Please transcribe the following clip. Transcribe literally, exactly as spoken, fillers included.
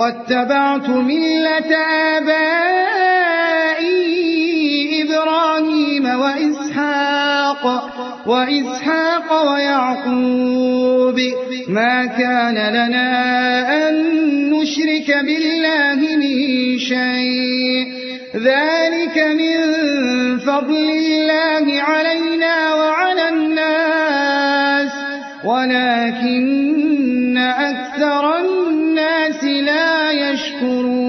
واتبعت ملة آبائي إبراهيم وإسحاق وإسحاق ويعقوب ما كان لنا أن نشرك بالله من شيء ذلك من فضل الله علينا وعلى الناس ولكن أكثر الناس لا يشكرون